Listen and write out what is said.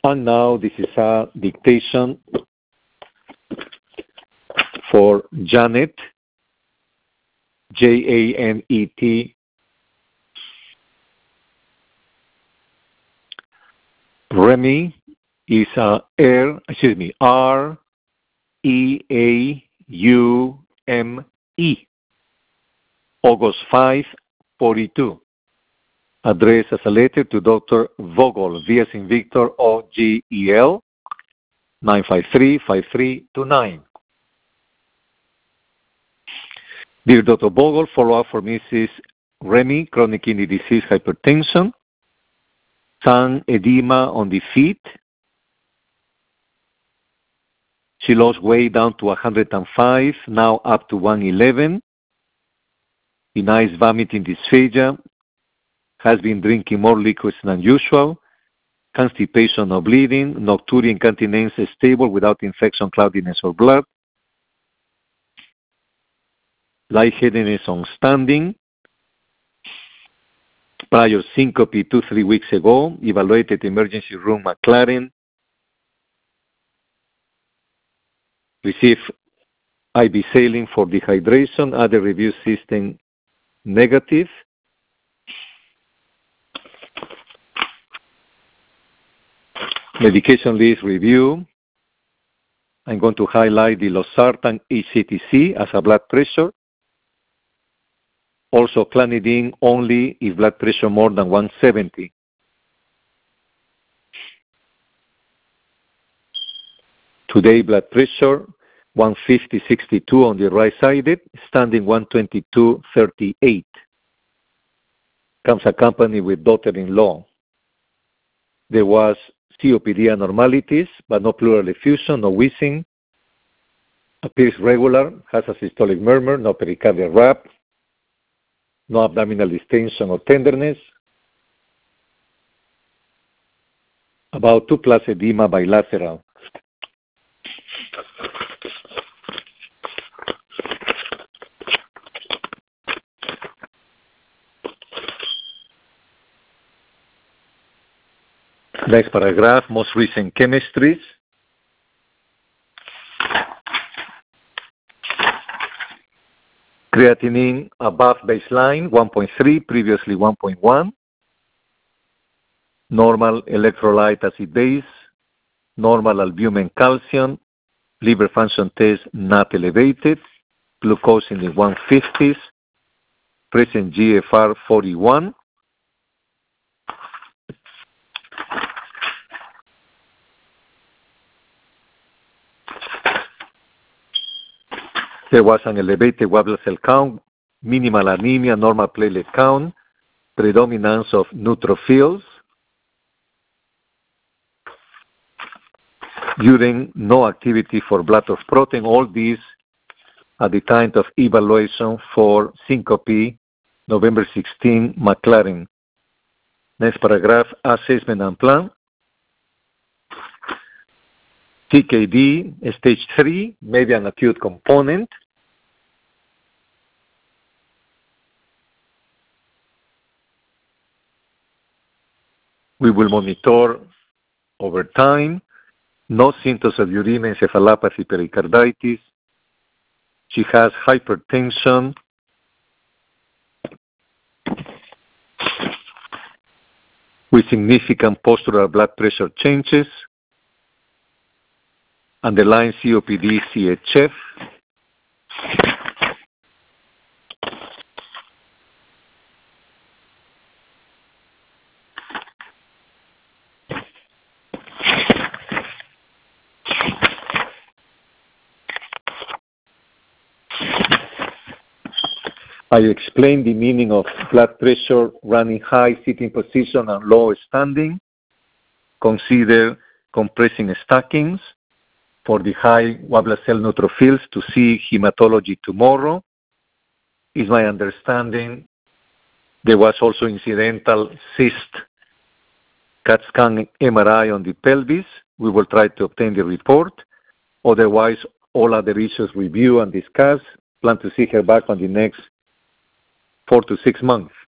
And now this is a dictation for Janet, Janet. Remy is Reaume, August 5, 42. Address as a letter to Dr. Vogel, V as in Victor, OGEL, 953-5329. Dear Dr. Vogel, follow-up for Mrs. Remy, chronic kidney disease, hypertension, some edema on the feet. She lost weight down to 105, now up to 111. Denies vomiting dysphagia. Has been drinking more liquids than usual. Constipation or bleeding. Nocturia incontinence stable without infection, cloudiness, or blood. Lightheadedness on standing. Prior syncope 2-3 weeks ago. Evaluated emergency room McLaren. Received IV saline for dehydration. Other review system negative. Medication list review. I'm going to highlight the losartan HCTC as a blood pressure. Also clonidine only if blood pressure more than 170. Today blood pressure 150/62 on the right sided, standing 122/38. Comes accompanied with daughter-in-law. There was COPD abnormalities, but no pleural effusion, no wheezing. Appears regular, has a systolic murmur, no pericardial rap, no abdominal distension or tenderness. About 2+ edema bilateral. Next paragraph, most recent chemistries. Creatinine above baseline, 1.3, previously 1.1. Normal electrolyte acid base, normal albumin calcium, liver function test not elevated, glucose in the 150s, present GFR 41. There was an elevated white blood cell count, minimal anemia, normal platelet count, predominance of neutrophils. Urine, no activity for blood of protein. All these at the time of evaluation for syncope, November 16, McLaren. Next paragraph, assessment and plan. CKD, stage 3, maybe an acute component. We will monitor over time. No symptoms of uremia, encephalopathy, pericarditis. She has hypertension. With significant postural blood pressure changes. Underlying COPD, CHF. I explained the meaning of blood pressure running high sitting position and low standing. Consider compressing stockings for the high white blood cell neutrophils to see hematology tomorrow. Is my understanding there was also incidental cyst, CAT scan, MRI on the pelvis. We will try to obtain the report. Otherwise, all other issues review and discuss. Plan to see her back on the next 4 to 6 months.